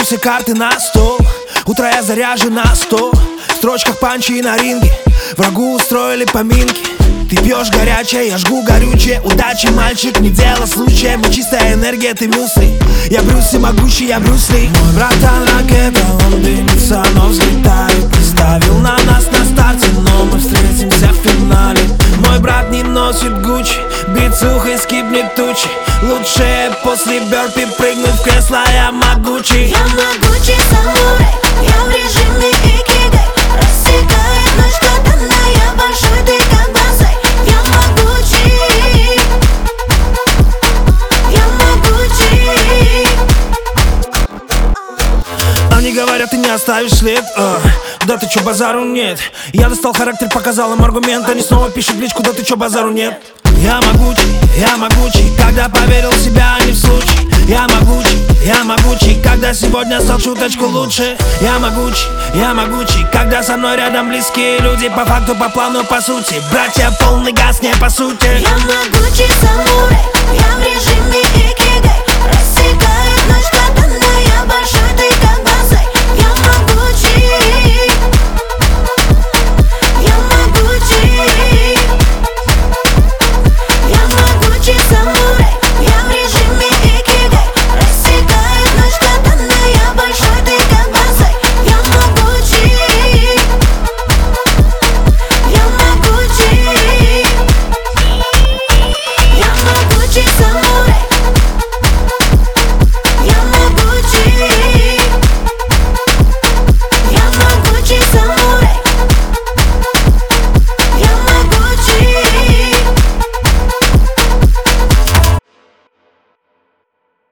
все карты на стол. Утро я заряжен на 100. В строчках панчи и на ринге. Врагу устроили поминки. Ты пьешь горячее, я жгу горючее. Удачи, мальчик, не дело случая. Мы чистая энергия, ты мюсли. Я Брюс и могучий, я Брюс Ли. Мой братан ракета, он дымится, но взлетает. Ты ставил на нас на старте, но мы встретимся в финале. Мой брат не носит Гуччи, бицухой скипнет тучи. Лучше после бёрпи прыгнуть в кресло, я могучий. Я могучий самурай, я в режиме икигай. Рассекает ночь катаная, большой ты как бонсай. Я могучий, я могучий. Они говорят, ты не оставишь след. Да ты чё, базару нет. Я достал характер, показал им аргумент. Они снова пишут в личку, да ты чё, базару нет. Я могучий, когда поверил в себя, а не в случай. Я могучий, когда сегодня стал чуточку лучше. Я могучий, когда со мной рядом близкие люди. По факту, по плану, по сути. Братья, полный газ, не по сути. Я могучий самурай, я в режиме икигай.